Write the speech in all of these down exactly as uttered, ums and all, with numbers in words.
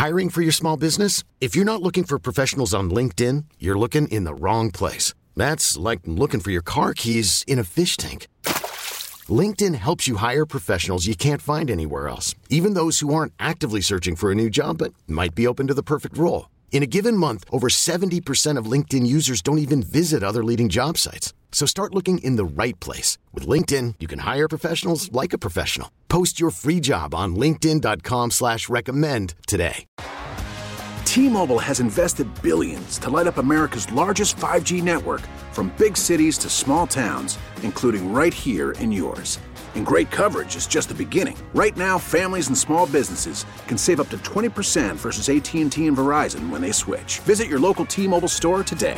Hiring for your small business? If you're not looking for professionals on LinkedIn, you're looking in the wrong place. That's like looking for your car keys in a fish tank. LinkedIn helps you hire professionals you can't find anywhere else, even those who aren't actively searching for a new job but might be open to the perfect role. In a given month, over seventy percent of LinkedIn users don't even visit other leading job sites. So start looking in the right place. With LinkedIn, you can hire professionals like a professional. Post your free job on linkedin dot com slash recommend today. T-Mobile has invested billions to light up America's largest five G network, from big cities to small towns, including right here in yours. And great coverage is just the beginning. Right now, families and small businesses can save up to twenty percent versus A T and T and Verizon when they switch. Visit your local T-Mobile store today.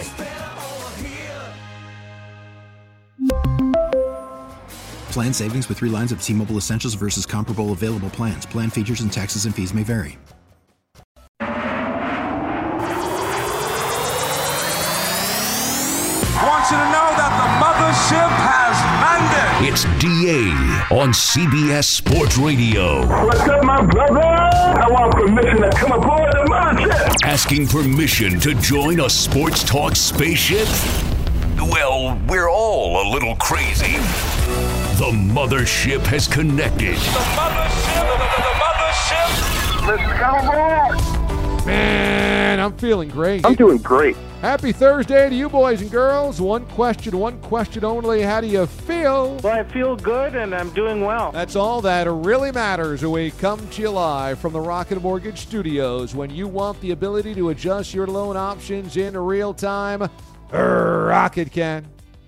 Plan savings with three lines of T-Mobile Essentials versus comparable available plans. Plan features and taxes and fees may vary. I want you to know that the mothership has landed. It's D A on C B S Sports Radio. What's up, my brother? I want permission to come aboard the mothership. Asking permission to join a sports talk spaceship? Well, we're all a little crazy. The mothership has connected. The mothership, the, the, the mothership. Let's come aboard. Man, I'm feeling great. I'm doing great. Happy Thursday to you, boys and girls. One question, one question only. How do you feel? Well, I feel good, and I'm doing well. That's all that really matters. We come to you live from the Rocket Mortgage Studios. When you want the ability to adjust your loan options in real time, Rocket can.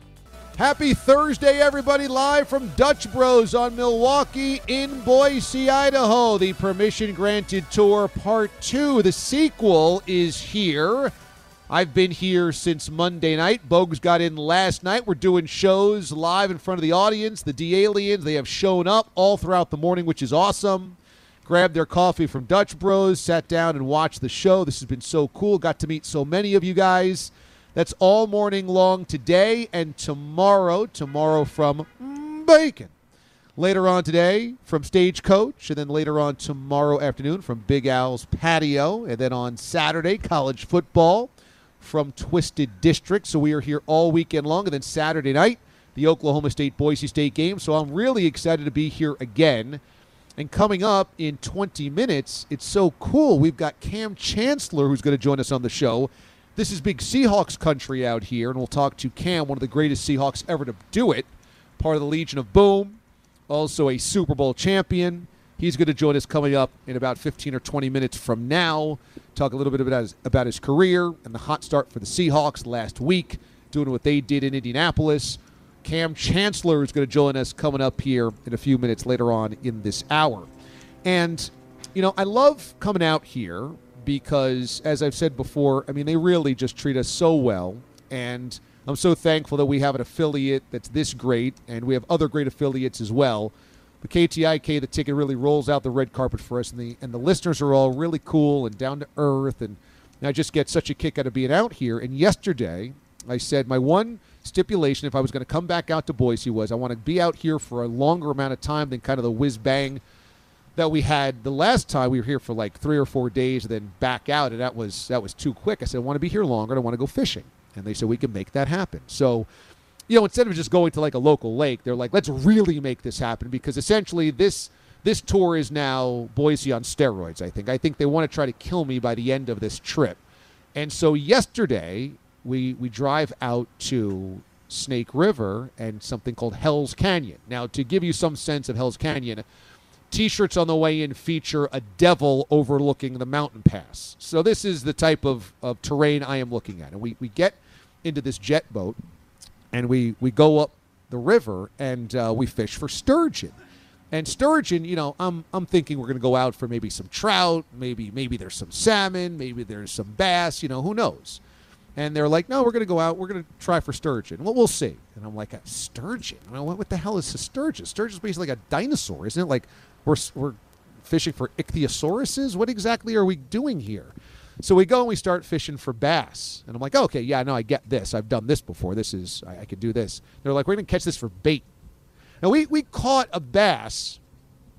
Happy Thursday, everybody, live from Dutch Bros on Milwaukee in Boise, Idaho. The Permission Granted Tour Part two, the sequel, is here. I've been here since Monday night. Bogues got in last night. We're doing shows live in front of the audience. The D-Aliens, they have shown up all throughout the morning, which is awesome. Grabbed their coffee from Dutch Bros, sat down and watched the show. This has been so cool. Got to meet so many of you guys. That's all morning long today and tomorrow. Tomorrow from Bacon. Later on today from Stagecoach, and then later on tomorrow afternoon from Big Al's Patio, and then on Saturday, college football from Twisted District. So we are here all weekend long, and then Saturday night, the Oklahoma State-Boise State game. So I'm really excited to be here again. And coming up in twenty minutes, it's so cool. We've got Cam Chancellor who's going to join us on the show. This is big Seahawks country out here, and we'll talk to Cam, one of the greatest Seahawks ever to do it, part of the Legion of Boom, also a Super Bowl champion. He's going to join us coming up in about fifteen or twenty minutes from now, talk a little bit about his, about his career and the hot start for the Seahawks last week, doing what they did in Indianapolis. Cam Chancellor is going to join us coming up here in a few minutes later on in this hour. And, you know, I love coming out here because, as I've said before, I mean, they really just treat us so well. And I'm so thankful that we have an affiliate that's this great, and we have other great affiliates as well. The K T I K, the ticket, really rolls out the red carpet for us, and the and the listeners are all really cool and down to earth, and I just get such a kick out of being out here. And yesterday, I said my one stipulation, if I was going to come back out to Boise, was I want to be out here for a longer amount of time than kind of the whiz-bang that we had the last time. We were here for like three or four days and then back out, and that was that was too quick. I said, I want to be here longer, and I want to go fishing. And they said, we can make that happen. So, you know, instead of just going to like a local lake, they're like, let's really make this happen, because essentially this this tour is now Boise on steroids, I think. I think they want to try to kill me by the end of this trip. And so yesterday, we we drive out to Snake River and something called Hell's Canyon. Now, to give you some sense of Hell's Canyon, T-shirts on the way in feature a devil overlooking the mountain pass. So this is the type of, of terrain I am looking at. And we, we get into this jet boat, and we, we go up the river, and uh, we fish for sturgeon. And sturgeon, you know, I'm I'm thinking we're going to go out for maybe some trout, maybe maybe there's some salmon, maybe there's some bass, you know, who knows. And they're like, no, we're going to go out, we're going to try for sturgeon. Well, we'll see. And I'm like, a sturgeon? I mean, what, what the hell is a sturgeon? Sturgeon's basically like a dinosaur, isn't it? Like, we're we're fishing for ichthyosauruses? What exactly are we doing here? So we go and we start fishing for bass. And I'm like, oh, okay, yeah, no, I get this. I've done this before. This is, I, I could do this. They're like, we're going to catch this for bait. Now, we, we caught a bass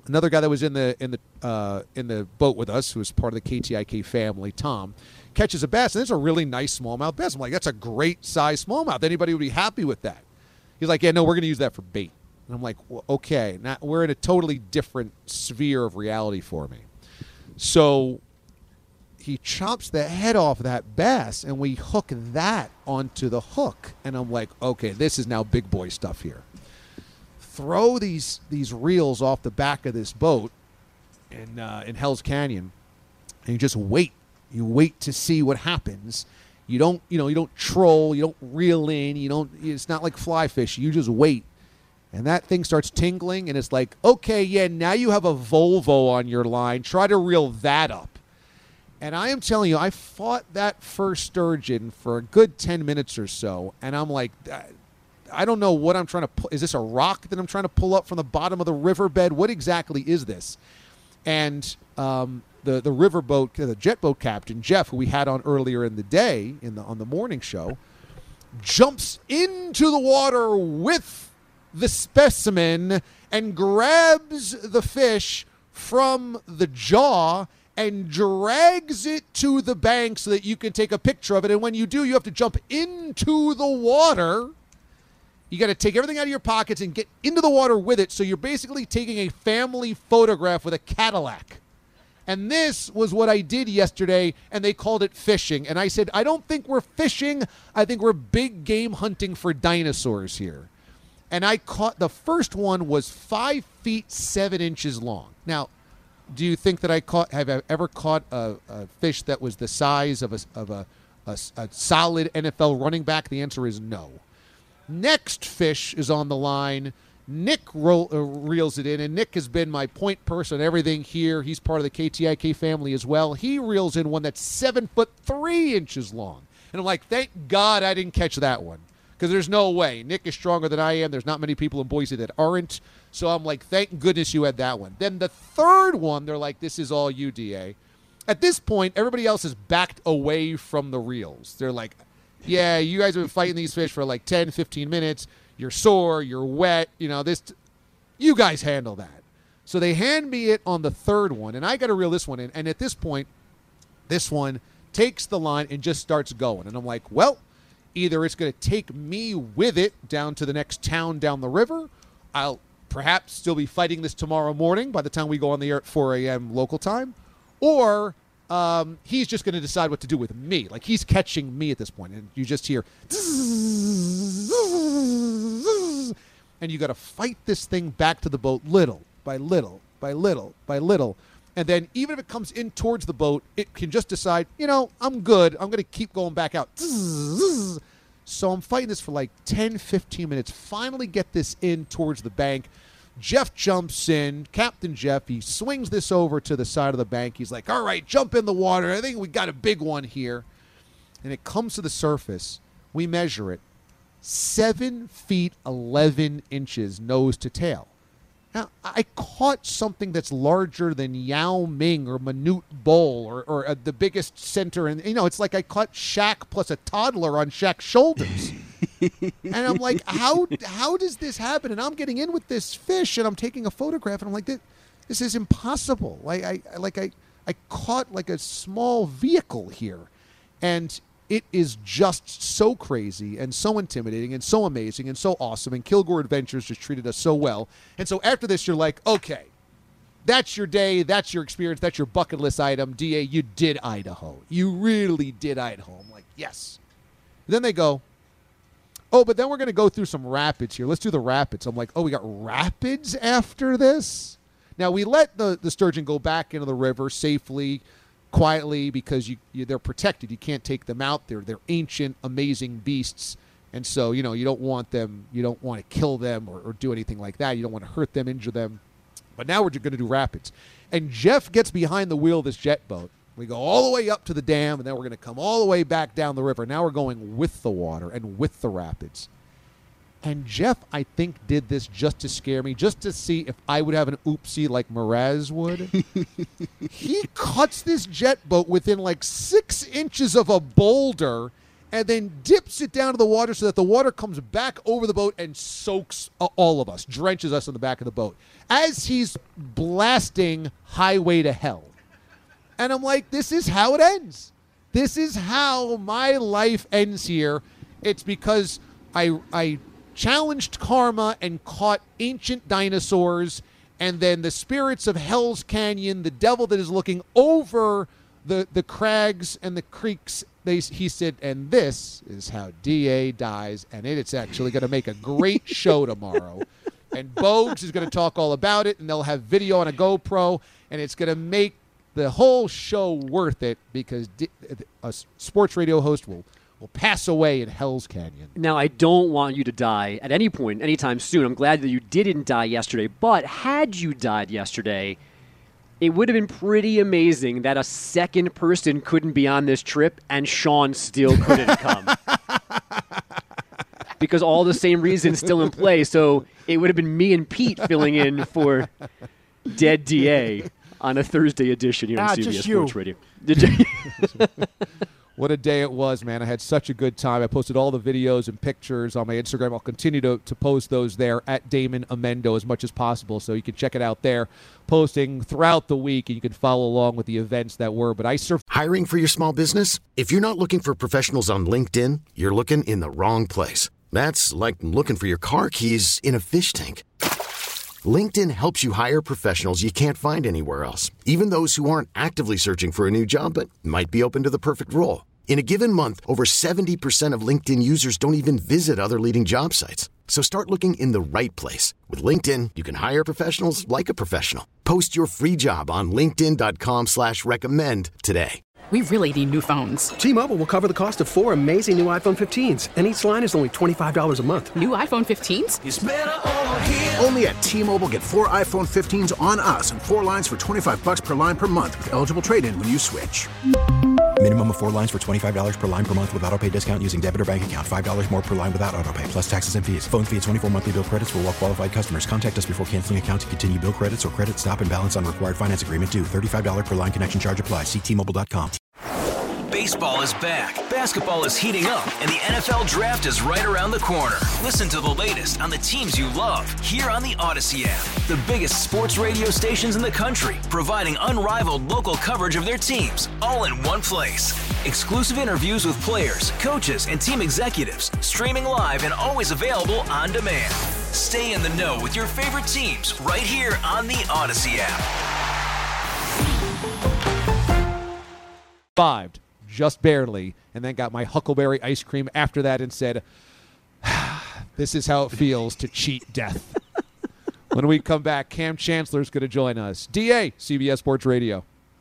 another guy that was in the in the uh, in the boat with us, who was part of the K T I K family, Tom, catches a bass, and it's a really nice smallmouth bass. I'm like, that's a great size smallmouth. Anybody would be happy with that. He's like, yeah, no, we're going to use that for bait. And I'm like, well, okay, now we're in a totally different sphere of reality for me. So he chops the head off that bass, and we hook that onto the hook. And I'm like, okay, this is now big boy stuff here. Throw these these reels off the back of this boat in uh, in Hell's Canyon, and you just wait. You wait to see what happens. You don't, you know, you don't troll. You don't reel in. You don't. It's not like fly fish. You just wait, and that thing starts tingling, and it's like, okay, yeah, now you have a Volvo on your line. Try to reel that up. And I am telling you, I fought that first sturgeon for a good ten minutes or so, and I'm like, I don't know what I'm trying to pull. Is this a rock that I'm trying to pull up from the bottom of the riverbed? What exactly is this? And um, the the riverboat, the jet boat captain, Jeff, who we had on earlier in the day in the on the morning show, jumps into the water with the specimen and grabs the fish from the jaw and drags it to the bank so that you can take a picture of it. And when you do, you have to jump into the water. You got to take everything out of your pockets and get into the water with it. So you're basically taking a family photograph with a Cadillac. And this was what I did yesterday, and they called it fishing. And I said, I don't think we're fishing. I think we're big game hunting for dinosaurs here. And I caught, the first one was five feet, seven inches long. Now, do you think that I caught? Have I ever caught a, a fish that was the size of a of a, a, a solid N F L running back? The answer is no. Next fish is on the line. Nick roll, uh, reels it in, and Nick has been my point person, everything here. He's part of the K T I K family as well. He reels in one that's seven foot three inches long, and I'm like, thank God I didn't catch that one, because there's no way. Nick is stronger than I am. There's not many people in Boise that aren't. So I'm like, thank goodness you had that one. Then the third one, they're like, this is all you, D A. At this point, everybody else is backed away from the reels. They're like, yeah, you guys have been fighting these fish for like ten, fifteen minutes. You're sore. You're wet. You know, this. You guys handle that. So they hand me it on the third one, and I got to reel this one in. And at this point, this one takes the line and just starts going. And I'm like, well, either it's going to take me with it down to the next town down the river. I'll perhaps still be fighting this tomorrow morning by the time we go on the air at four a.m. local time. Or um, he's just going to decide what to do with me. Like, he's catching me at this point. And you just hear, and you got to fight this thing back to the boat little by little by little by little. And then even if it comes in towards the boat, it can just decide, you know, I'm good. I'm going to keep going back out. So I'm fighting this for like ten, fifteen minutes. Finally get this in towards the bank. Jeff jumps in. Captain Jeff, he swings this over to the side of the bank. He's like, all right, jump in the water. I think we got a big one here. And it comes to the surface. We measure it. Seven feet, eleven inches nose to tail. Now, I caught something that's larger than Yao Ming or Manute Bol or, or uh, the biggest center. And, you know, it's like I caught Shaq plus a toddler on Shaq's shoulders. And I'm like, how how does this happen? And I'm getting in with this fish, and I'm taking a photograph, and I'm like, this, this is impossible. Like I, I like I, I caught like a small vehicle here, and it is just so crazy and so intimidating and so amazing and so awesome. And Kilgore Adventures just treated us so well. And so after this, you're like, okay, that's your day, that's your experience, that's your bucket list item. D A, you did Idaho. You really did Idaho. I'm like, yes. And then they go, oh, but then we're going to go through some rapids here. Let's do the rapids. I'm like, oh, we got rapids after this? Now, we let the, the sturgeon go back into the river safely, quietly, because you, you they're protected. You can't take them out. They're they're ancient, amazing beasts. And so, you know, you don't want them, you don't want to kill them or, or do anything like that. You don't want to hurt them, injure them. But now we're going to do rapids. And Jeff gets behind the wheel of this jet boat. We go all the way up to the dam, and then we're going to come all the way back down the river. Now we're going with the water and with the rapids. And Jeff, I think, did this just to scare me, just to see if I would have an oopsie like Mraz would. He cuts this jet boat within like six inches of a boulder and then dips it down to the water so that the water comes back over the boat and soaks uh, all of us, drenches us in the back of the boat as he's blasting Highway to Hell. And I'm like, this is how it ends. This is how my life ends here. It's because I I challenged karma and caught ancient dinosaurs, and then the spirits of Hell's Canyon, the devil that is looking over the, the crags and the creeks, they, he said, and this is how D A dies, and it's actually going to make a great show tomorrow. And Bogues is going to talk all about it, and they'll have video on a GoPro, and it's going to make the whole show worth it because a sports radio host will will pass away in Hell's Canyon. Now, I don't want you to die at any point, anytime soon. I'm glad that you didn't die yesterday. But had you died yesterday, it would have been pretty amazing that a second person couldn't be on this trip and Sean still couldn't come. Because all the same reasons still in play. So it would have been me and Pete filling in for Dead D A on a Thursday edition here on ah, C B S just Sports you. Radio. Did you? What a day it was, man. I had such a good time. I posted all the videos and pictures on my Instagram. I'll continue to, to post those there at Damon Amendo as much as possible, so you can check it out there. Posting throughout the week, and you can follow along with the events that were. But I surf- Hiring for your small business? If you're not looking for professionals on LinkedIn, you're looking in the wrong place. That's like looking for your car keys in a fish tank. LinkedIn helps you hire professionals you can't find anywhere else, even those who aren't actively searching for a new job but might be open to the perfect role. In a given month, over seventy percent of LinkedIn users don't even visit other leading job sites. So start looking in the right place. With LinkedIn, you can hire professionals like a professional. Post your free job on linkedin.com slash recommend today. We really need new phones. T-Mobile will cover the cost of four amazing new iPhone fifteens, and each line is only twenty-five dollars a month. New iPhone fifteens? It's better over here. Only at T-Mobile, get four iPhone fifteens on us and four lines for twenty-five dollars per line per month with eligible trade-in when you switch. Minimum of four lines for twenty-five dollars per line per month with autopay discount using debit or bank account. five dollars more per line without autopay, plus taxes and fees. Phone fee at twenty-four monthly bill credits for well-qualified customers. Contact us before canceling account to continue bill credits or credit stop and balance on required finance agreement due. thirty-five dollars per line connection charge applies. See T Mobile dot com. Baseball is back, basketball is heating up, and the N F L Draft is right around the corner. Listen to the latest on the teams you love here on the Odyssey app. The biggest sports radio stations in the country, providing unrivaled local coverage of their teams, all in one place. Exclusive interviews with players, coaches, and team executives, streaming live and always available on demand. Stay in the know with your favorite teams right here on the Odyssey app. Survived, just barely, and then got my Huckleberry ice cream after that and said, this is how it feels to cheat death. When we come back, Cam Chancellor's going to join us. D A, C B S Sports Radio.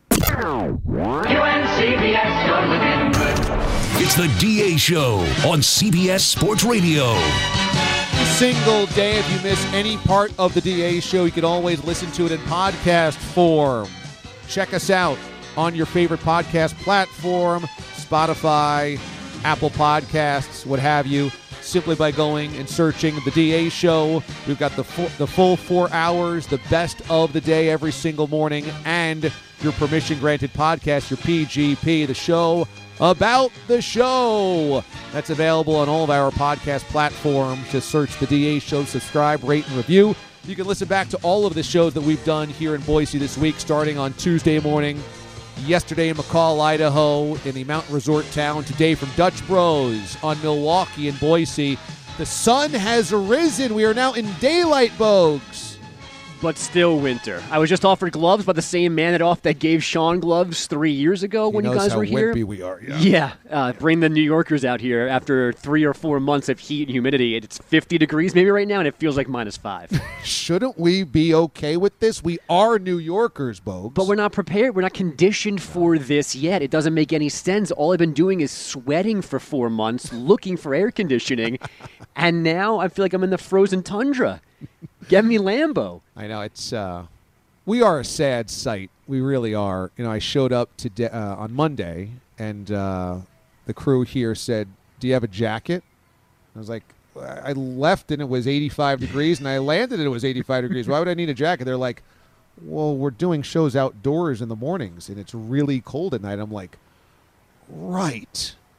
It's the D A Show on C B S Sports Radio. Single day. If you miss any part of the D A Show, you can always listen to it in podcast form. Check us out on your favorite podcast platform, Spotify, Apple Podcasts, what have you, simply by going and searching the D A Show. We've got the full, the full four hours, the best of the day every single morning, and your permission-granted podcast, your P G P, the show about the show. That's available on all of our podcast platforms. Just search the D A Show, subscribe, rate, and review. You can listen back to all of the shows that we've done here in Boise this week, starting on Tuesday morning, yesterday in McCall, Idaho, in the mountain resort town, today from Dutch Bros on Milwaukee and Boise. The sun has arisen. We are now in daylight, Bogues. But still winter. I was just offered gloves by the same man that off that gave Sean gloves three years ago he when you knows guys how were here. Wimpy we are, yeah. Yeah, uh, bring the New Yorkers out here after three or four months of heat and humidity. It's fifty degrees maybe right now, and it feels like minus five. Shouldn't we be okay with this? We are New Yorkers, Bogues. But we're not prepared. We're not conditioned for this yet. It doesn't make any sense. All I've been doing is sweating for four months, looking for air conditioning, and now I feel like I'm in the frozen tundra. Get me Lambo. I know. It's uh, we are a sad sight. We really are. You know, I showed up today uh, on Monday, and uh, the crew here said, "Do you have a jacket?" I was like, "I left and it was eighty-five degrees, and I landed and it was eighty-five degrees. Why would I need a jacket?" They're like, "Well, we're doing shows outdoors in the mornings, and it's really cold at night." I'm like, "Right."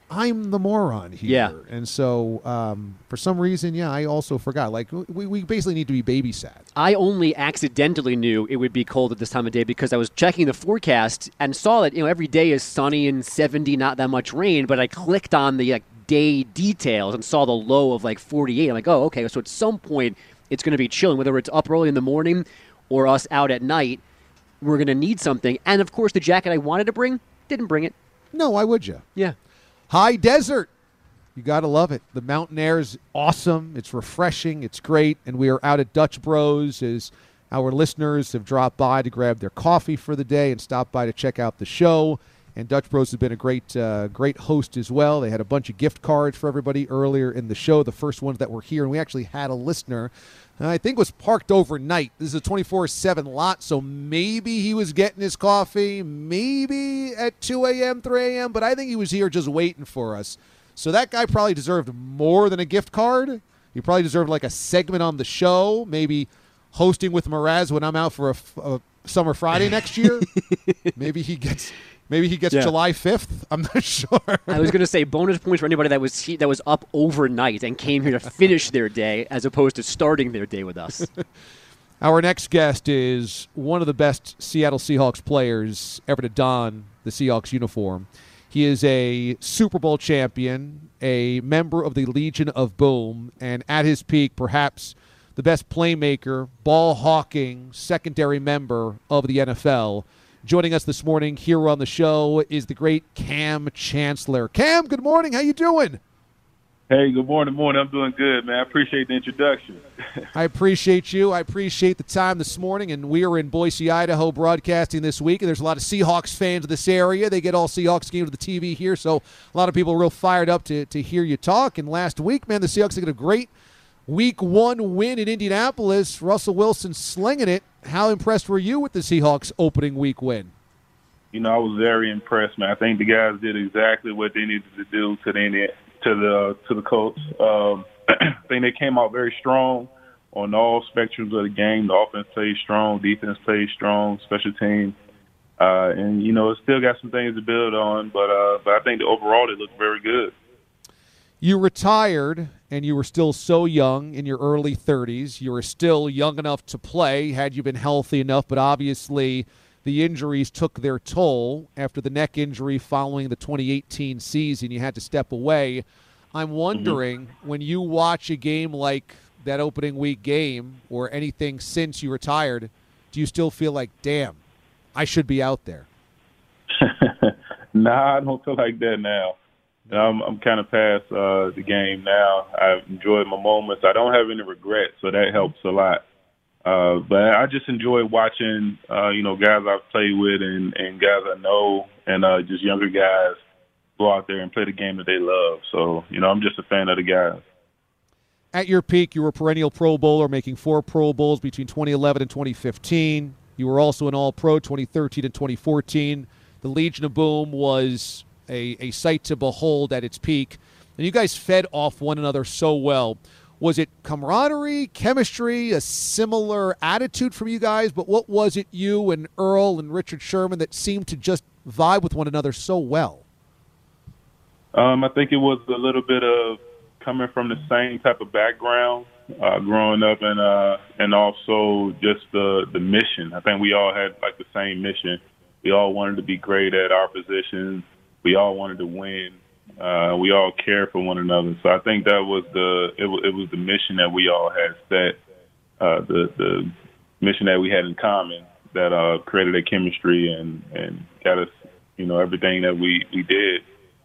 I'm the moron here. Yeah. And so um, for some reason, yeah, I also forgot. Like, we, we basically need to be babysat. I only accidentally knew it would be cold at this time of day because I was checking the forecast and saw that, you know, every day is sunny and seventy, not that much rain, but I clicked on the like, day details and saw the low of like forty-eight. I'm like, oh, okay, so at some point it's going to be chilling, whether it's up early in the morning or us out at night. We're going to need something. And, of course, the jacket I wanted to bring, didn't bring it. No, why would you? Yeah. High desert. You got to love it. The mountain air is awesome. It's refreshing. It's great. And we are out at Dutch Bros as our listeners have dropped by to grab their coffee for the day and stop by to check out the show. And Dutch Bros has been a great uh, great host as well. They had a bunch of gift cards for everybody earlier in the show, the first ones that were here. And we actually had a listener, uh, I think was parked overnight. This is a twenty-four seven lot, so maybe he was getting his coffee, maybe at two a.m., three a.m., but I think he was here just waiting for us. So that guy probably deserved more than a gift card. He probably deserved like a segment on the show, maybe hosting with Mraz when I'm out for a, a Summer Friday next year. Maybe he gets... Maybe he gets yeah. July fifth. I'm not sure. I was going to say bonus points for anybody that was that was up overnight and came here to finish their day as opposed to starting their day with us. Our next guest is one of the best Seattle Seahawks players ever to don the Seahawks uniform. He is a Super Bowl champion, a member of the Legion of Boom, and at his peak, perhaps the best playmaker, ball-hawking, secondary member of the N F L. Joining us this morning here on the show is the great Kam Chancellor. Cam, good morning. How you doing? Hey, good morning, morning. I'm doing good, man. I appreciate the introduction. I appreciate you. I appreciate the time this morning, and we are in Boise, Idaho, broadcasting this week, and there's a lot of Seahawks fans in this area. They get all Seahawks games to the T V here, so a lot of people are real fired up to, to hear you talk. And last week, man, the Seahawks got a great week one win in Indianapolis. Russell Wilson slinging it. How impressed were you with the Seahawks opening week win? You know, I was very impressed, man. I think the guys did exactly what they needed to do to the to the to the Colts. Um, I think they came out very strong on all spectrums of the game. The offense played strong, defense played strong, special teams, uh, and you know, it still got some things to build on. But uh, but I think overall they looked very good. You retired, and you were still so young in your early thirties. You were still young enough to play had you been healthy enough, but obviously the injuries took their toll. After the neck injury following the twenty eighteen season, you had to step away. I'm wondering, mm-hmm. when you watch a game like that opening week game or anything since you retired, do you still feel like, damn, I should be out there? Nah, I don't feel like that now. I'm, I'm kind of past uh, the game now. I've enjoyed my moments. I don't have any regrets, so that helps a lot. Uh, but I just enjoy watching, uh, you know, guys I've played with and, and guys I know and uh, just younger guys go out there and play the game that they love. So, you know, I'm just a fan of the guys. At your peak, you were a perennial Pro Bowler, making four Pro Bowls between twenty eleven and twenty fifteen. You were also an All-Pro twenty thirteen and twenty fourteen. The Legion of Boom was A, a sight to behold at its peak. And you guys fed off one another so well. Was it camaraderie, chemistry, a similar attitude from you guys? But what was it you and Earl and Richard Sherman that seemed to just vibe with one another so well? Um, I think it was a little bit of coming from the same type of background, uh, growing up, and uh, and also just the, the mission. I think we all had like the same mission. We all wanted to be great at our positions. We all wanted to win. Uh, we all cared for one another. So I think that was the it, w- it was the mission that we all had set, uh, the the mission that we had in common that uh, created a chemistry and, and got us, you know, everything that we, we did.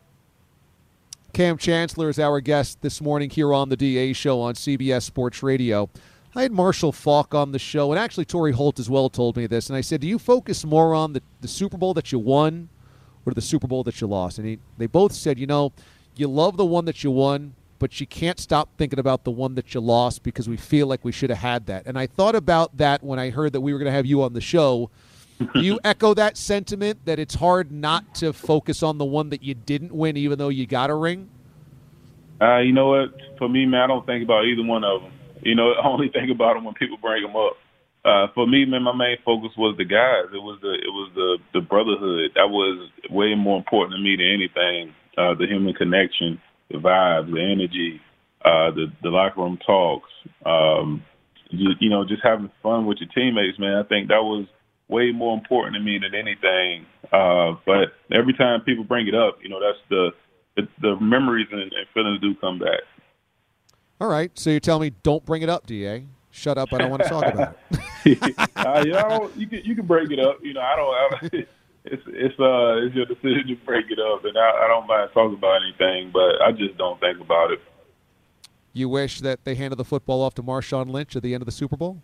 Kam Chancellor is our guest this morning here on the D A Show on C B S Sports Radio. I had Marshall Faulk on the show, and actually Torrey Holt as well told me this, and I said, do you focus more on the, the Super Bowl that you won or the Super Bowl that you lost? And he, they both said, you know, you love the one that you won, but you can't stop thinking about the one that you lost because we feel like we should have had that. And I thought about that when I heard that we were going to have you on the show. Do you echo that sentiment, that it's hard not to focus on the one that you didn't win even though you got a ring? Uh, you know what? For me, man, I don't think about either one of them. You know, I only think about them when people bring them up. Uh, for me, man, my main focus was the guys. It was the it was the, the brotherhood. That was way more important to me than anything. uh, the human connection, the vibes, the energy, uh, the, the locker room talks, um, you, you know, just having fun with your teammates, man. I think that was way more important to me than anything. Uh, but every time people bring it up, you know, that's the the, the memories and, and feelings do come back. All right, so you're telling me don't bring it up, D A. Shut up, I don't want to talk about it. uh, you know, you can you can break it up. You know, I don't. I don't it's it's uh it's your decision to break it up, and I, I don't mind talking about anything, but I just don't think about it. You wish that they handed the football off to Marshawn Lynch at the end of the Super Bowl?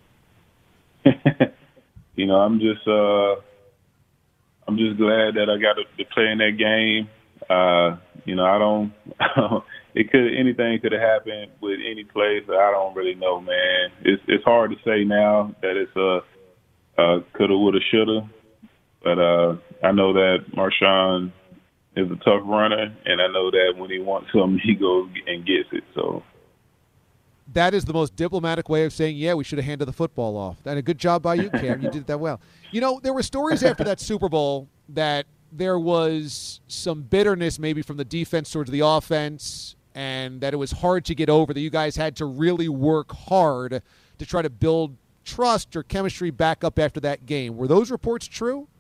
You know, I'm just uh, I'm just glad that I got to, to play in that game. Uh, you know, I don't. It could anything could have happened with any place. I don't really know, man. It's it's hard to say now that it's a uh, coulda, woulda, shoulda. But uh, I know that Marshawn is a tough runner, and I know that when he wants something, he goes and gets it. So. That is the most diplomatic way of saying, yeah, we should have handed the football off. And a good job by you, Cam. You did that well. You know, there were stories after that Super Bowl that there was some bitterness maybe from the defense towards the offense and that it was hard to get over, that you guys had to really work hard to try to build trust or chemistry back up after that game. Were those reports true?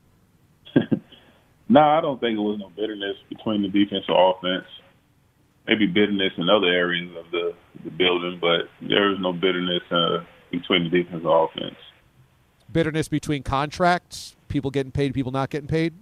No, I don't think it was no bitterness between the defense or offense. Maybe bitterness in other areas of the, the building, but there was no bitterness uh, between the defense and offense. Bitterness between contracts, people getting paid, people not getting paid?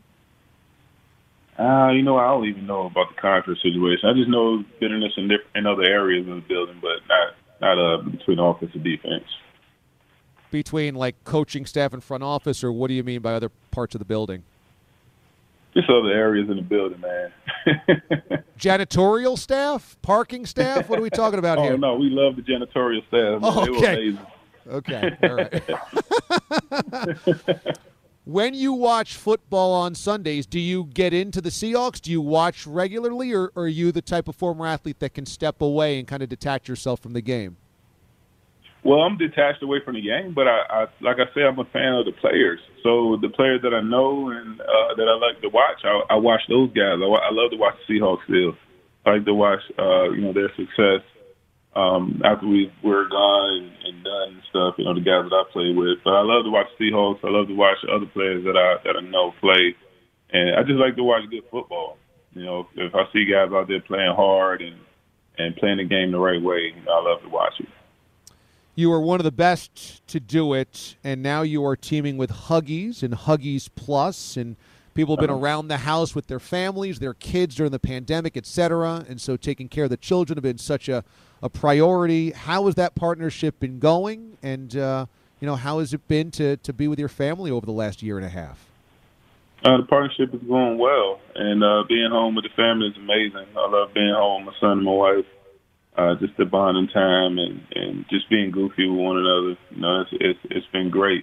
Uh, you know, I don't even know about the contract situation. I just know bitterness in, different, in other areas of the building, but not not uh, between offense and defense. Between, like, coaching staff and front office, or what do you mean by other parts of the building? Just other areas in the building, man. Janitorial staff? Parking staff? What are we talking about oh, here? Oh, no, we love the janitorial staff. Oh, okay. They were amazing. Okay, all right. When you watch football on Sundays, do you get into the Seahawks? Do you watch regularly, or, or are you the type of former athlete that can step away and kind of detach yourself from the game? Well, I'm detached away from the game, but I, I like I said, I'm a fan of the players. So the players that I know and uh, that I like to watch, I, I watch those guys. I, I love to watch the Seahawks still. I like to watch, uh, you know, their success um, after we were gone and, and done and stuff. You know, the guys that I play with. But I love to watch the Seahawks. I love to watch other players that I that I know play, and I just like to watch good football. You know, if I see guys out there playing hard and and playing the game the right way, you know, I love to watch it. You were one of the best to do it, and now you are teaming with Huggies and Huggies Plus, and people have been around the house with their families, their kids during the pandemic, et cetera, and so taking care of the children have been such a, a priority. How has that partnership been going, and uh, you know, how has it been to, to be with your family over the last year and a half? Uh, the partnership is going well, and uh, being home with the family is amazing. I love being home with my son and my wife. Uh, just the bonding time and, and just being goofy with one another. You know, it's it's, it's been great.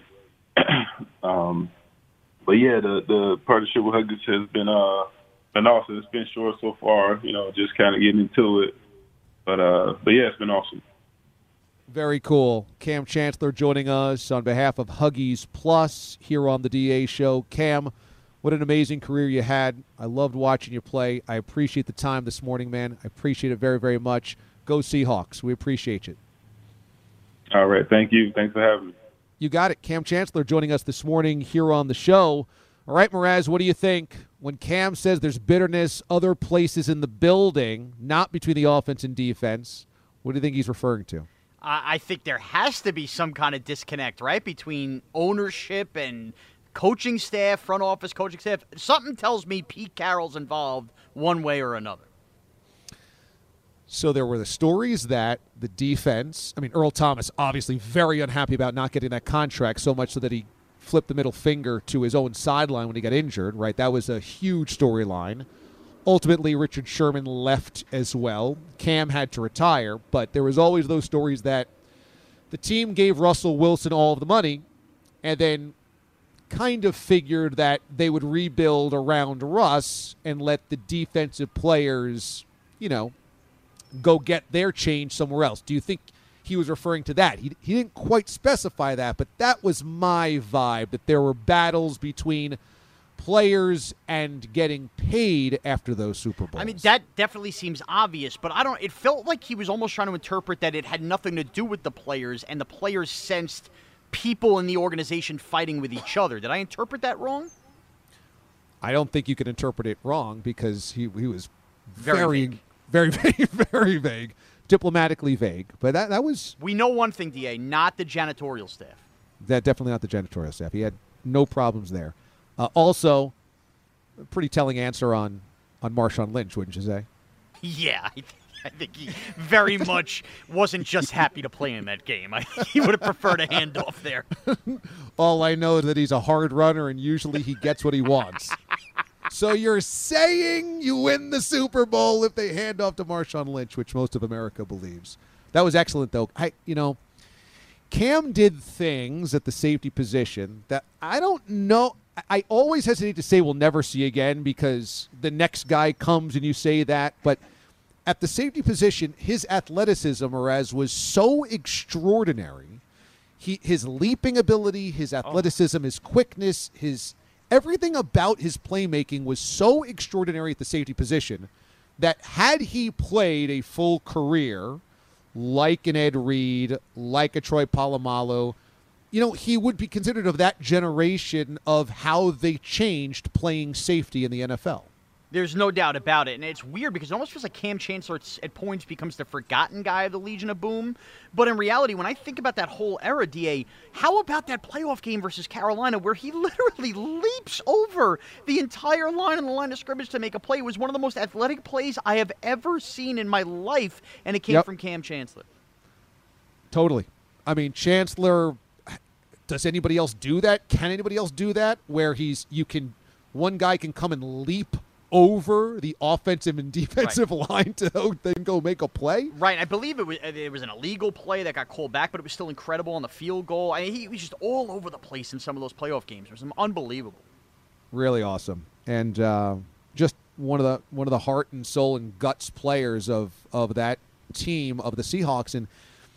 um, but yeah, the the partnership with Huggies has been uh been awesome. It's been short so far. You know, just kind of getting into it. But uh, but yeah, it's been awesome. Very cool. Cam Chancellor joining us on behalf of Huggies Plus here on the D A Show. Cam, what an amazing career you had. I loved watching you play. I appreciate the time this morning, man. I appreciate it very, very much. Go Seahawks. We appreciate you. All right. Thank you. Thanks for having me. You got it. Cam Chancellor joining us this morning here on the show. All right, Mraz, what do you think when Cam says there's bitterness other places in the building, not between the offense and defense? What do you think he's referring to? I think there has to be some kind of disconnect, right, between ownership and coaching staff, front office coaching staff. Something tells me Pete Carroll's involved one way or another. So there were the stories that the defense, I mean, Earl Thomas obviously very unhappy about not getting that contract, so much so that he flipped the middle finger to his own sideline when he got injured, right? That was a huge storyline. Ultimately, Richard Sherman left as well. Cam had to retire, but there was always those stories that the team gave Russell Wilson all of the money and then kind of figured that they would rebuild around Russ and let the defensive players, you know, go get their change somewhere else. Do you think he was referring to that? He, he didn't quite specify that, but that was my vibe, that there were battles between players and getting paid after those Super Bowls. I mean, that definitely seems obvious, but I don't. It felt like he was almost trying to interpret that it had nothing to do with the players, and the players sensed people in the organization fighting with each other. Did I interpret that wrong? I don't think you can interpret it wrong because he he was Very very, vague. very, very, very vague, diplomatically vague. But that that was We know one thing, D A, not the janitorial staff. that definitely not the janitorial staff. He had no problems there. Uh, also, a pretty telling answer on on Marshawn Lynch, wouldn't you say? Yeah, I, th- I think he very much wasn't just happy to play in that game. I, he would have preferred a handoff there. All I know is that he's a hard runner, and usually he gets what he wants. So you're saying you win the Super Bowl if they hand off to Marshawn Lynch, which most of America believes. That was excellent, though. I, you know, Cam did things at the safety position that I don't know. I always hesitate to say we'll never see again because the next guy comes and you say that. But at the safety position, his athleticism, Mraz, was so extraordinary. He, his leaping ability, his athleticism, his quickness, his everything about his playmaking was so extraordinary at the safety position that had he played a full career like an Ed Reed, like a Troy Polamalu, you know, he would be considered of that generation of how they changed playing safety in the N F L. There's no doubt about it. And it's weird because it almost feels like Cam Chancellor at, at points becomes the forgotten guy of the Legion of Boom. But in reality, when I think about that whole era, D A, how about that playoff game versus Carolina where he literally leaps over the entire line on the line of scrimmage to make a play? It was one of the most athletic plays I have ever seen in my life, and it came Yep. from Cam Chancellor. Totally. I mean, Chancellor, does anybody else do that? Can anybody else do that? Where he's, you can, one guy can come and leap over the offensive and defensive right. line to then go make a play? Right. I believe it was it was an illegal play that got called back, but it was still incredible on the field goal. I mean, he was just all over the place in some of those playoff games. It was unbelievable. Really awesome. And uh, just one of the one of the heart and soul and guts players of, of that team of the Seahawks. And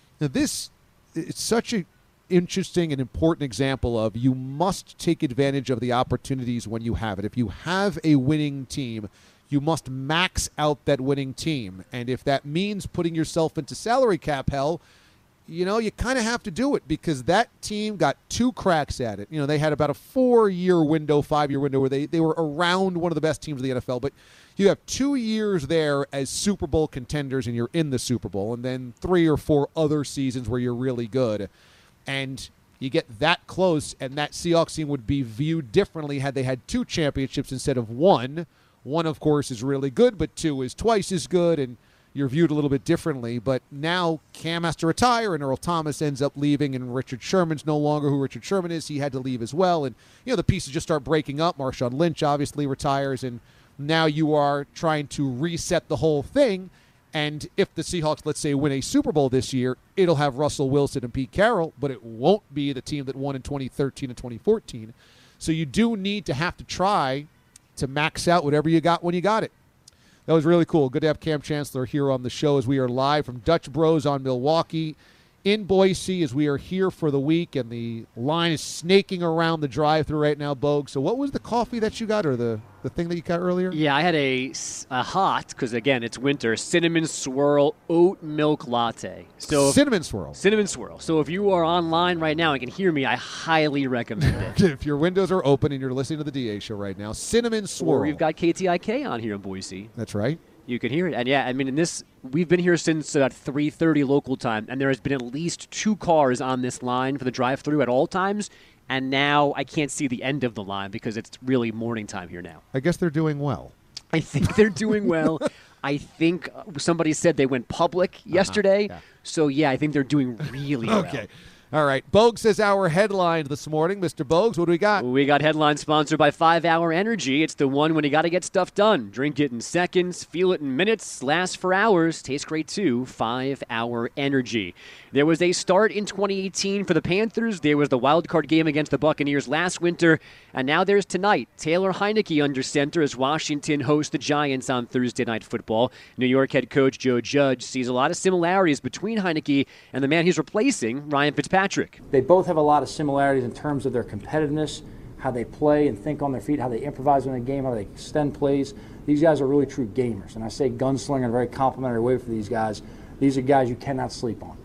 this, it's such a interesting and important example of you must take advantage of the opportunities when you have it. If you have a winning team, you must max out that winning team. And if that means putting yourself into salary cap hell, you know, you kind of have to do it because that team got two cracks at it. You know, they had about a four-year window, five-year window where they, they were around one of the best teams in the N F L. But you have two years there as Super Bowl contenders and you're in the Super Bowl, and then three or four other seasons where you're really good. And you get that close, and that Seahawks team would be viewed differently had they had two championships instead of one. One, of course, is really good, but two is twice as good, and you're viewed a little bit differently. But now Cam has to retire, and Earl Thomas ends up leaving, and Richard Sherman's no longer who Richard Sherman is. He had to leave as well. And, you know, the pieces just start breaking up. Marshawn Lynch obviously retires, and now you are trying to reset the whole thing. And if the Seahawks, let's say, win a Super Bowl this year, it'll have Russell Wilson and Pete Carroll, but it won't be the team that won in twenty thirteen and twenty fourteen. So you do need to have to try to max out whatever you got when you got it. That was really cool. Good to have Cam Chancellor here on the show as we are live from Dutch Bros on Milwaukee in Boise as we are here for the week, and the line is snaking around the drive-thru right now, Bogue. So what was the coffee that you got, or the, the thing that you got earlier? Yeah, I had a, a hot, because again, it's winter, cinnamon swirl oat milk latte. So Cinnamon swirl. Cinnamon swirl. So if you are online right now and can hear me, I highly recommend it. If your windows are open and you're listening to the D A show right now, cinnamon swirl. Or we've got K T I K on here in Boise. That's right. You can hear it. And yeah, I mean, in this, we've been here since about three thirty local time, and there has been at least two cars on this line for the drive-thru at all times, and now I can't see the end of the line because it's really morning time here now. I guess they're doing well. I think they're doing well. I think somebody said they went public uh-huh. yesterday, yeah. so yeah, I think they're doing really well. Okay. All right. Bogue says our headline this morning. Mister Bogues, what do we got? We got headline sponsored by five hour Energy. It's the one when you got to get stuff done. Drink it in seconds, feel it in minutes, lasts for hours, tastes great too. five hour Energy. There was a start in twenty eighteen for the Panthers. There was the wild card game against the Buccaneers last winter. And now there's tonight. Taylor Heineke under center as Washington hosts the Giants on Thursday Night Football. New York head coach Joe Judge sees a lot of similarities between Heineke and the man he's replacing, Ryan Fitzpatrick. They both have a lot of similarities in terms of their competitiveness, how they play and think on their feet, how they improvise in the game, how they extend plays. These guys are really true gamers. And I say gunslinger in a very complimentary way for these guys. These are guys you cannot sleep on.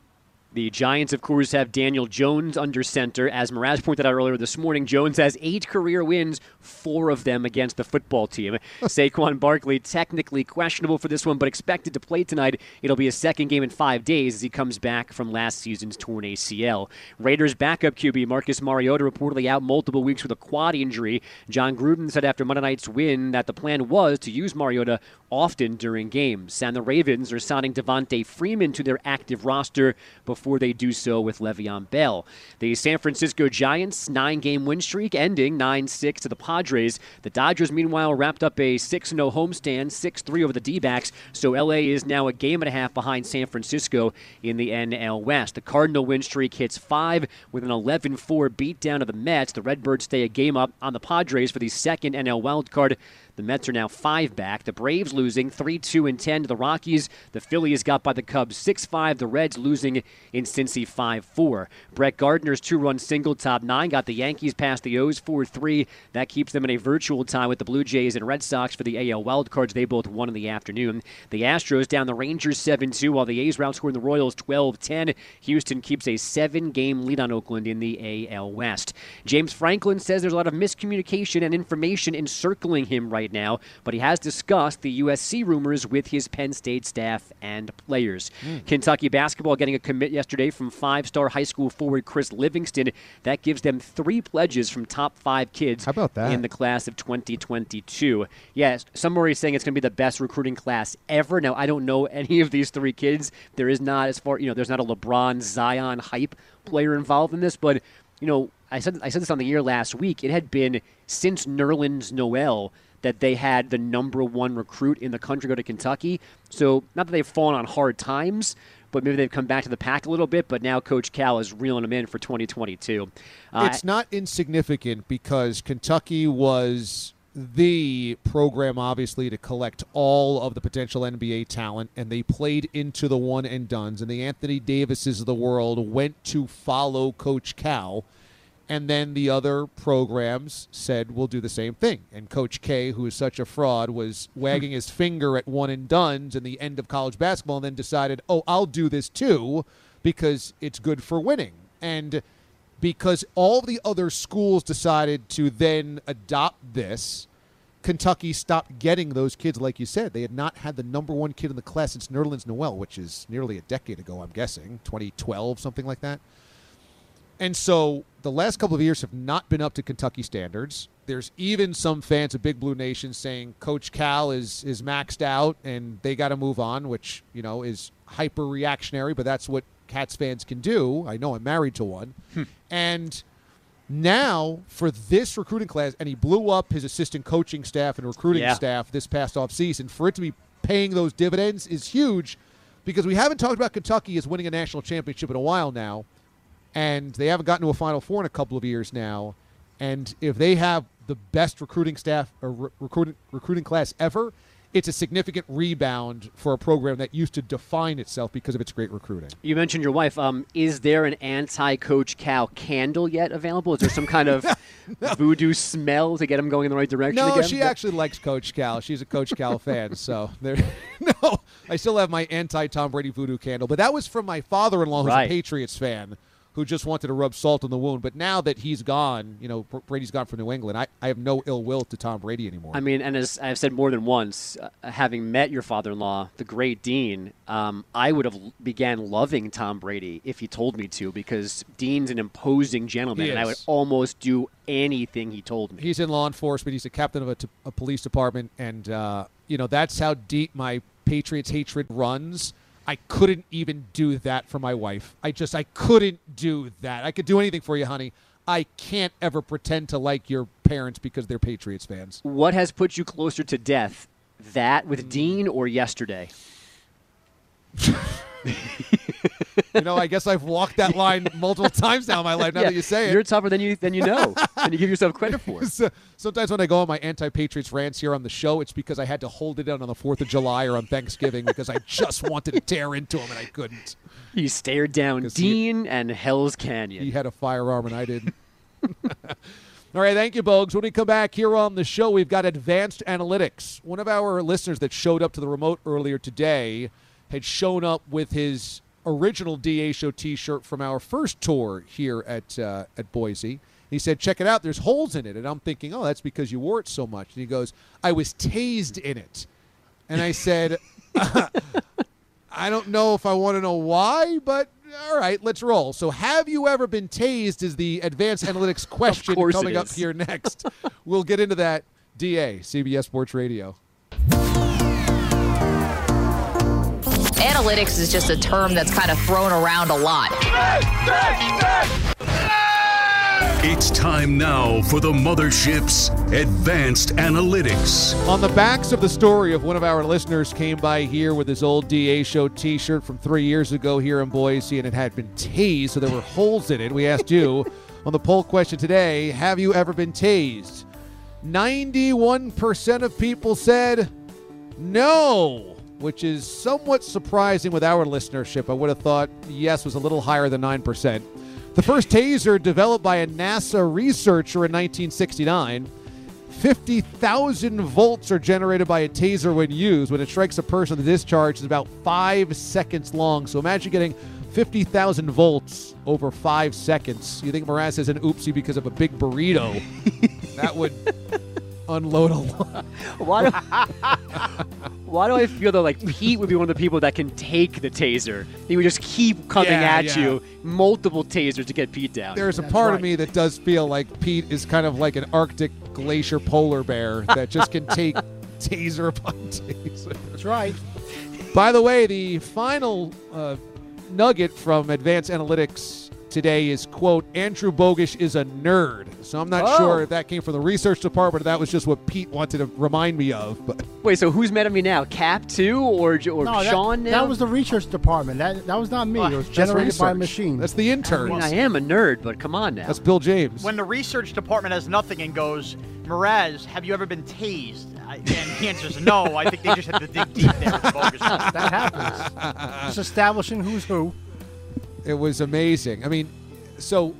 The Giants, of course, have Daniel Jones under center. As Mraz pointed out earlier this morning, Jones has eight career wins, four of them against the football team. Saquon Barkley, technically questionable for this one, but expected to play tonight. It'll be his second game in five days as he comes back from last season's torn A C L. Raiders backup Q B Marcus Mariota reportedly out multiple weeks with a quad injury. John Gruden said after Monday night's win that the plan was to use Mariota often during games. And the Ravens are signing Devontae Freeman to their active roster before before they do so with Le'Veon Bell. The San Francisco Giants' nine-game win streak ending nine six to the Padres. The Dodgers, meanwhile, wrapped up a six and oh homestand, six three over the D-backs, so L A is now a game and a half behind San Francisco in the N L West. The Cardinal win streak hits five with an eleven four beatdown of the Mets. The Redbirds stay a game up on the Padres for the second N L wildcard. The Mets are now five back. The Braves losing three two and ten to the Rockies. The Phillies got by the Cubs six five. The Reds losing in Cincy five four. Brett Gardner's two-run single top nine got the Yankees past the O's four three. That keeps them in a virtual tie with the Blue Jays and Red Sox for the A L wildcards. They both won in the afternoon. The Astros down the Rangers seven two, while the A's are outscoring the Royals twelve ten. Houston keeps a seven-game lead on Oakland in the A L West. James Franklin says there's a lot of miscommunication and information encircling him right now, but he has discussed the U S C rumors with his Penn State staff and players. Mm. Kentucky basketball getting a commit yesterday from five-star high school forward Chris Livingston. That gives them three pledges from top five kids. How about that? In the class of twenty twenty-two. Yes, some are already saying it's going to be the best recruiting class ever. Now, I don't know any of these three kids. There is not, as far, you know, there's not a LeBron, Zion hype player involved in this, but, you know, I said I said this on the air last week. It had been since Nerlens Noel that they had the number one recruit in the country go to Kentucky. So not that they've fallen on hard times, but maybe they've come back to the pack a little bit, but now Coach Cal is reeling them in for twenty twenty-two. Uh, it's not insignificant because Kentucky was the program, obviously, to collect all of the potential N B A talent, and they played into the one and dones, and the Anthony Davises of the world went to follow Coach Cal. And then the other programs said, we'll do the same thing. And Coach K, who is such a fraud, was wagging his finger at one and dones in the end of college basketball and then decided, oh, I'll do this too because it's good for winning. And because all the other schools decided to then adopt this, Kentucky stopped getting those kids, like you said. They had not had the number one kid in the class since Nerlens Noel, which is nearly a decade ago, I'm guessing, twenty twelve, something like that. And so the last couple of years have not been up to Kentucky standards. There's even some fans of Big Blue Nation saying Coach Cal is is maxed out and they got to move on, which, you know, is hyper reactionary, but that's what Cats fans can do. I know I'm married to one. Hmm. And now for this recruiting class, and he blew up his assistant coaching staff and recruiting yeah. staff this past offseason, for it to be paying those dividends is huge because we haven't talked about Kentucky as winning a national championship in a while now. And they haven't gotten to a Final Four in a couple of years now. And if they have the best recruiting staff or re- recruiting recruiting class ever, it's a significant rebound for a program that used to define itself because of its great recruiting. You mentioned your wife. Um, is there an anti-Coach Cal candle yet available? Is there some kind of no. voodoo smell to get him going in the right direction no, again? No, she actually likes Coach Cal. She's a Coach Cal fan. So there. No, I still have my anti-Tom Brady voodoo candle. But that was from my father-in-law, who's right. a Patriots fan, who just wanted to rub salt in the wound. But now that he's gone, you know, Brady's gone from New England, I, I have no ill will to Tom Brady anymore. I mean, and as I've said more than once, uh, having met your father-in-law, the great Dean, um, I would have began loving Tom Brady if he told me to, because Dean's an imposing gentleman, and I would almost do anything he told me. He's in law enforcement. He's a captain of a, t- a police department, and, uh, you know, that's how deep my Patriots hatred runs. I couldn't even do that for my wife. I just, I couldn't do that. I could do anything for you, honey. I can't ever pretend to like your parents because they're Patriots fans. What has put you closer to death, that with Dean or yesterday? You know, I guess I've walked that line multiple times now in my life, now yeah, that you say it. You're tougher than you than you know, and you give yourself credit for. So, sometimes when I go on my anti-Patriots rants here on the show, it's because I had to hold it in on the fourth of July or on Thanksgiving because I just wanted to tear into him and I couldn't. You stared down Dean he, and Hell's Canyon. He had a firearm and I didn't. All right, thank you, Bogues. When we come back here on the show, we've got Advanced Analytics. One of our listeners that showed up to the remote earlier today had shown up with his original D A Show T-shirt from our first tour here at uh, at Boise. He said, check it out, there's holes in it. And I'm thinking, oh, that's because you wore it so much. And he goes, I was tased in it. And I said, I don't know if I want to know why, but all right, let's roll. So have you ever been tased is the Advanced Analytics question coming up here next. We'll get into that. D A, C B S Sports Radio. Analytics is just a term that's kind of thrown around a lot. It's time now for the Mothership's Advanced Analytics. On the backs of the story of one of our listeners came by here with his old D A Show T-shirt from three years ago here in Boise, and it had been tased, so there were holes in it. We asked you on the poll question today, have you ever been tased? ninety-one percent of people said no, which is somewhat surprising with our listenership. I would have thought yes was a little higher than nine percent. The first taser developed by a NASA researcher in nineteen sixty-nine. fifty thousand volts are generated by a taser when used. When it strikes a person, the discharge is about five seconds long. So imagine getting fifty thousand volts over five seconds. You think Mraz is an oopsie because of a big burrito? That would unload a lot. Why do, why do I feel though like Pete would be one of the people that can take the taser? He would just keep coming Yeah, at yeah. you, multiple tasers to get Pete down. There's a part of me that does feel like Pete is kind of like an Arctic glacier polar bear that just can take taser upon taser. That's right. By the way, the final uh, nugget from Advanced Analytics today is, quote, Andrew Bogusch is a nerd. So I'm not Oh. sure if that came from the research department or that was just what Pete wanted to remind me of. But Wait, so who's mad at me now? Cap too, or or No, that, Sean now? that was the research department. That that was not me. Oh, it was that's generated by a research. machine. That's the I intern. mean, I am a nerd, but come on now. That's Bill James. When the research department has nothing and goes, Mraz, have you ever been tased? I, and the answer is no. I think they just had to dig deep there. It's bogus. That happens. Just establishing who's who. It was amazing. I mean, so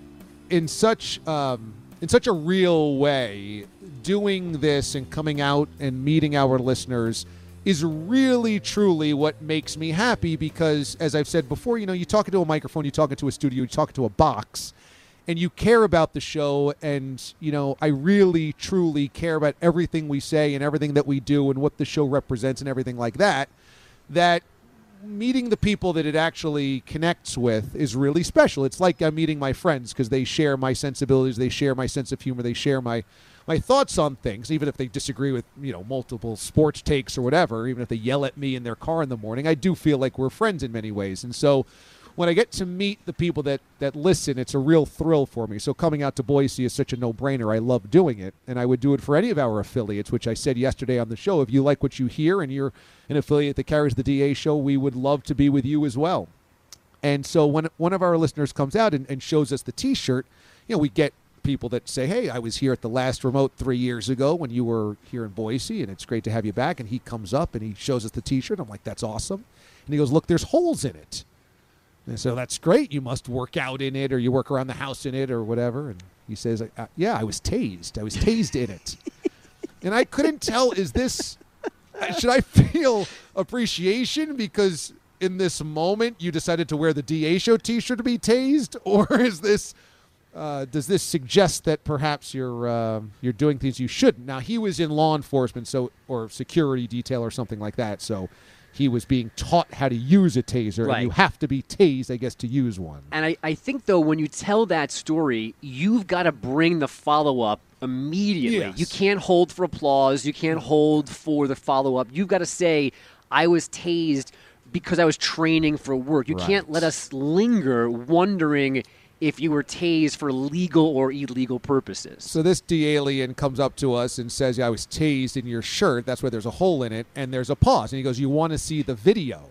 in such um, in such a real way, doing this and coming out and meeting our listeners is really, truly what makes me happy because, as I've said before, you know, you talk into a microphone, you talk into a studio, you talk into a box, and you care about the show, and, you know, I really, truly care about everything we say and everything that we do and what the show represents and everything like that, that meeting the people that it actually connects with is really special. It's like I'm meeting my friends because they share my sensibilities, they share my sense of humor, they share my my thoughts on things, even if they disagree with, you know, multiple sports takes or whatever, even if they yell at me in their car in the morning, I do feel like we're friends in many ways. And so when I get to meet the people that, that listen, it's a real thrill for me. So coming out to Boise is such a no-brainer. I love doing it, and I would do it for any of our affiliates, which I said yesterday on the show. If you like what you hear and you're an affiliate that carries the D A show, we would love to be with you as well. And so when one of our listeners comes out and, and shows us the T-shirt, you know, we get people that say, hey, I was here at the last remote three years ago when you were here in Boise, and it's great to have you back. And he comes up and he shows us the T-shirt. I'm like, that's awesome. And he goes, look, there's holes in it. And so that's great. You must work out in it or you work around the house in it or whatever. And he says, uh, yeah, I was tased. I was tased in it. And I couldn't tell, is this, should I feel appreciation because in this moment you decided to wear the D A Show T-shirt to be tased? Or is this, uh, does this suggest that perhaps you're uh, you're doing things you shouldn't? Now, he was in law enforcement so or security detail or something like that, so he was being taught how to use a taser, Right. and you have to be tased, I guess, to use one. And I, I think, though, when you tell that story, you've got to bring the follow-up immediately. Yes. You can't hold for applause. You can't hold for the follow-up. You've got to say, I was tased because I was training for work. You Right. can't let us linger wondering if you were tased for legal or illegal purposes. So this D-alien comes up to us and says, yeah, I was tased in your shirt. That's where there's a hole in it, and there's a pause. And he goes, you want to see the video?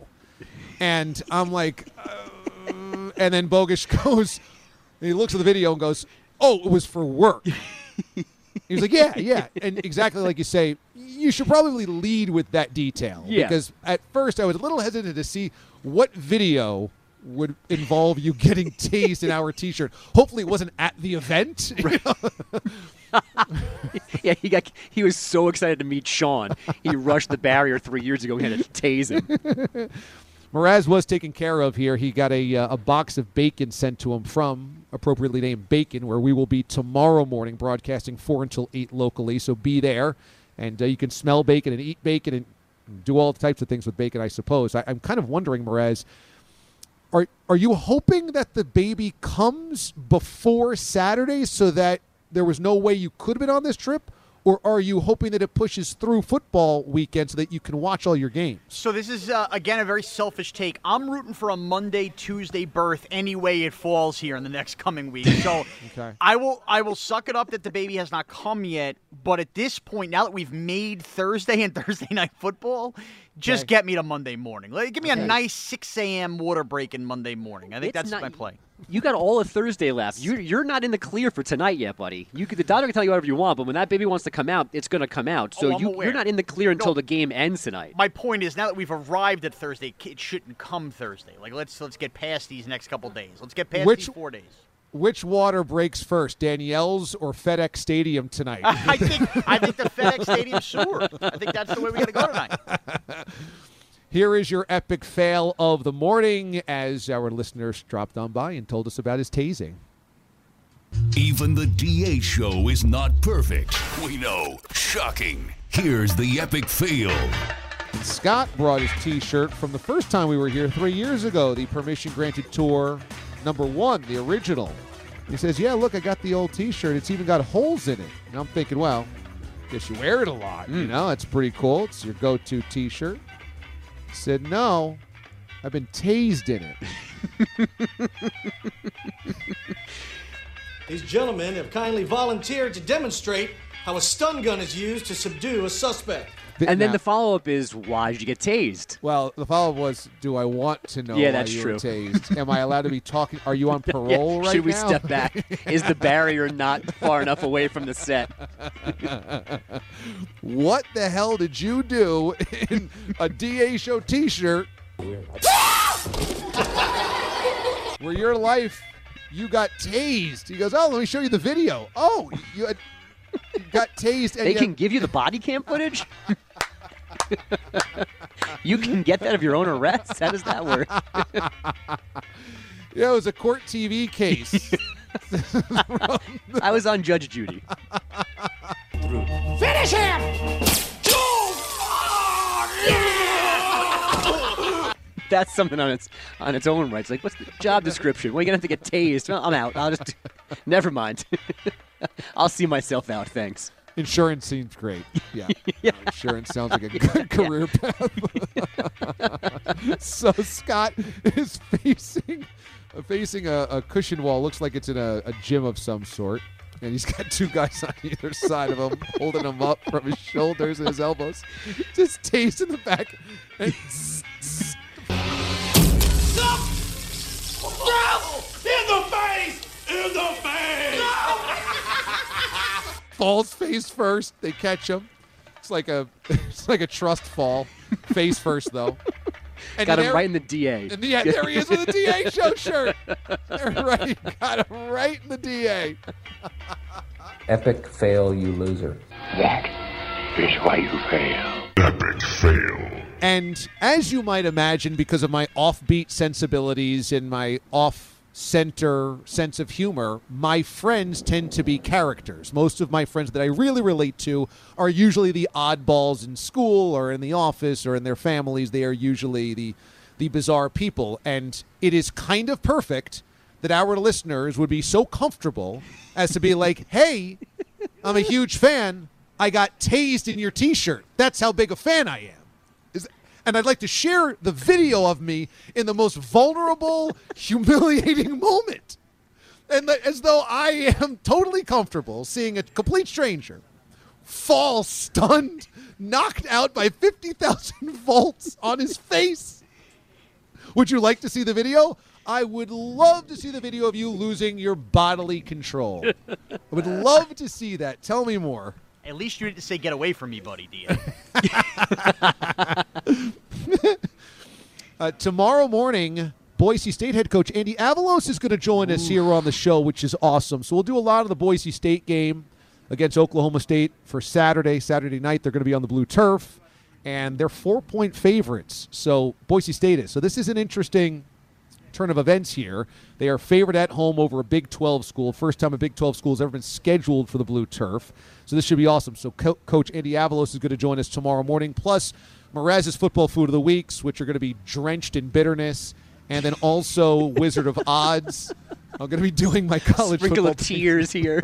And I'm like, uh, and then Bogusch goes, and he looks at the video and goes, oh, it was for work. He's like, yeah, yeah. And exactly like you say, you should probably lead with that detail. Yeah. Because at first I was a little hesitant to see what video would involve you getting tased in our T-shirt. Hopefully, it wasn't at the event. Right. yeah, he got he was so excited to meet Sean. He rushed the barrier three years ago. He had to tase him. Mraz was taken care of here. He got a uh, a box of bacon sent to him from appropriately named Bacon, where we will be tomorrow morning broadcasting four until eight locally. So be there, and uh, you can smell bacon and eat bacon and do all types of things with bacon, I suppose. I, I'm kind of wondering, Mraz, are are you hoping that the baby comes before Saturday so that there was no way you could have been on this trip? Or are you hoping that it pushes through football weekend so that you can watch all your games? So this is, uh, again, a very selfish take. I'm rooting for a Monday, Tuesday birth any way it falls here in the next coming week. So okay. I will I will suck it up that the baby has not come yet. But at this point, now that we've made Thursday and Thursday night football, just Okay. get me to Monday morning. Like, give me Okay. a nice six a.m. water break in Monday morning. I think It's that's not- my play. You got all of Thursday left. You're, you're not in the clear for tonight yet, buddy. You could, the doctor can tell you whatever you want, but when that baby wants to come out, it's going to come out. So Oh, I'm you, aware. you're not in the clear until No. the game ends tonight. My point is, now that we've arrived at Thursday, it shouldn't come Thursday. Like, let's let's get past these next couple days. Let's get past Which- these four days. Which water breaks first, Danielle's or FedEx Stadium tonight? I think I think the FedEx Stadium sewer. I think that's the way we got to go tonight. Here is your epic fail of the morning as our listeners dropped on by and told us about his tasing. Even the D A show is not perfect. We know. Shocking. Here's the epic fail. Scott brought his T-shirt from the first time we were here three years ago, the Permission Granted Tour number one, the original. He says, yeah, look, I got the old T-shirt. It's even got holes in it. And I'm thinking, well, guess you wear it a lot. You know, that's pretty cool. It's your go-to T-shirt. He said, no, I've been tased in it. These gentlemen have kindly volunteered to demonstrate how a stun gun is used to subdue a suspect. And then Now- the follow-up is, why did you get tased? Well, the follow-up was, do I want to know Yeah, why that's you true. were tased? Am I allowed to be talking? Are you on Yeah, parole right should we now? step back? Is the barrier not far enough away from the set? What the hell did you do in a D A show T-shirt where your life, you got tased? He goes, oh, let me show you the video. Oh, you, had, you got tased. And They you can give you the body cam footage? You can get that of your own arrest? How does that work? Yeah, it was a court T V case. I was on Judge Judy. Finish him! That's something on its on its own right. It's like, what's the job description? Well, you're going to have to get tased. Well, I'm out. I'll just, never mind. I'll see myself out. Thanks. Insurance seems great. Yeah. yeah. Insurance sounds like a good career path. So Scott is facing facing a, a cushion wall. Looks like it's in a, a gym of some sort. And he's got two guys on either side of him, holding him up from his shoulders and his elbows. Just tased in the back. And zzz, zzz. In the face! In the face! Falls face first. They catch him. It's like a it's like a trust fall. Face first though. And Got him there- right in the D A. And yeah, there he is with a D A show shirt. Right, got him right in the D A. Epic fail, you loser. That is why you fail. Epic fail. And as you might imagine, because of my offbeat sensibilities and my off-center sense of humor, my friends tend to be characters. Most of my friends that I really relate to are usually the oddballs in school or in the office or in their families. They are usually the, the bizarre people. And it is kind of perfect that our listeners would be so comfortable as to be like, hey, I'm a huge fan. I got tased in your T-shirt. That's how big a fan I am. Is, and I'd like to share the video of me in the most vulnerable, humiliating moment. And the, as though I am totally comfortable seeing a complete stranger fall stunned, knocked out by fifty thousand volts on his face. Would you like to see the video? I would love to see the video of you losing your bodily control. I would love to see that. Tell me more. At least you didn't say get away from me, buddy, D. uh, tomorrow morning, Boise State head coach Andy Avalos is going to join us here on the show, which is awesome. So we'll do a lot of the Boise State game against Oklahoma State for Saturday. Saturday night, they're going to be on the blue turf, and they're four-point favorites. So Boise State is. So this is an interesting turn of events here. They are favored at home over a Big twelve school. First time a Big twelve school has ever been scheduled for the blue turf. So this should be awesome. So Co- Coach Andy Avalos is going to join us tomorrow morning. Plus, Mraz's football food of the weeks, which are going to be drenched in bitterness, and then also Wizard of Odds. I'm going to be doing my college Sprinkle football of tears here.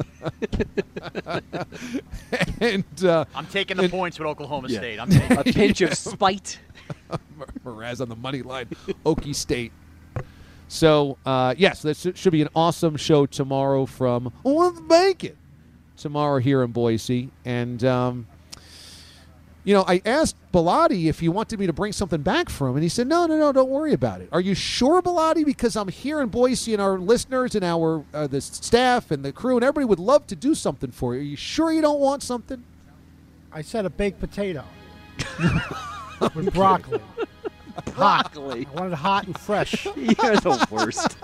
and uh, I'm taking the and, points with Oklahoma yeah. State. I'm taking a pinch of spite. Mraz on the money line, Okie State. So, uh, yes, this should be an awesome show tomorrow from Let's Make It tomorrow here in Boise. And, um, you know, I asked Bellotti if he wanted me to bring something back for him, and he said, no, no, no, don't worry about it. Are you sure, Bellotti? Because I'm here in Boise, and our listeners and our uh, the staff and the crew and everybody would love to do something for you. Are you sure you don't want something? I said a baked potato with broccoli. Broccoli. I wanted it hot and fresh. You're the worst.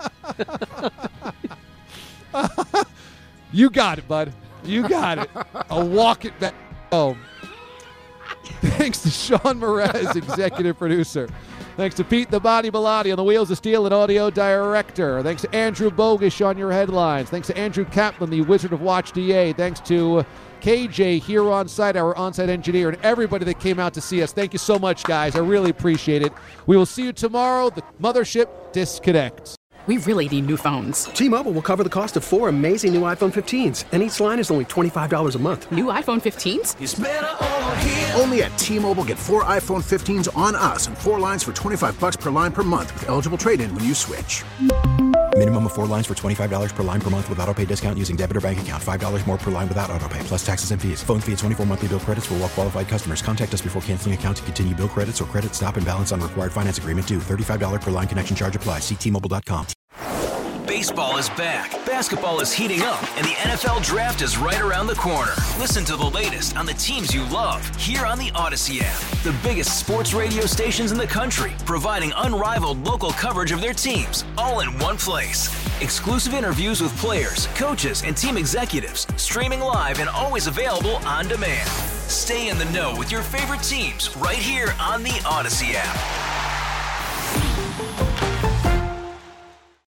You got it, bud. You got it. I'll walk it back home. Thanks to Sean Mraz, executive producer. Thanks to Pete the Body Bellotti on the Wheels of Steel and audio director. Thanks to Andrew Bogish on your headlines. Thanks to Andrew Kaplan, the Wizard of Watch D A. Thanks to K J here on site, our on-site engineer, and everybody that came out to see us. Thank you so much, guys. I really appreciate it. We will see you tomorrow. The Mothership disconnects. We really need new phones. T-Mobile will cover the cost of four amazing new iPhone fifteens, and each line is only twenty-five dollars a month. New iPhone fifteens? It's better over here. Only at T-Mobile, get four iPhone fifteens on us and four lines for twenty-five dollars per line per month with eligible trade-in when you switch. Minimum of four lines for twenty-five dollars per line per month with autopay discount using debit or bank account. five dollars more per line without autopay, plus taxes and fees. Phone fee at twenty-four monthly bill credits for well-qualified customers. Contact us before canceling account to continue bill credits or credit stop and balance on required finance agreement due. thirty-five dollars per line connection charge applies. See T Mobile dot com. Baseball is back, basketball is heating up, and the N F L Draft is right around the corner. Listen to the latest on the teams you love here on the Odyssey app. The biggest sports radio stations in the country, providing unrivaled local coverage of their teams, all in one place. Exclusive interviews with players, coaches, and team executives, streaming live and always available on demand. Stay in the know with your favorite teams right here on the Odyssey app.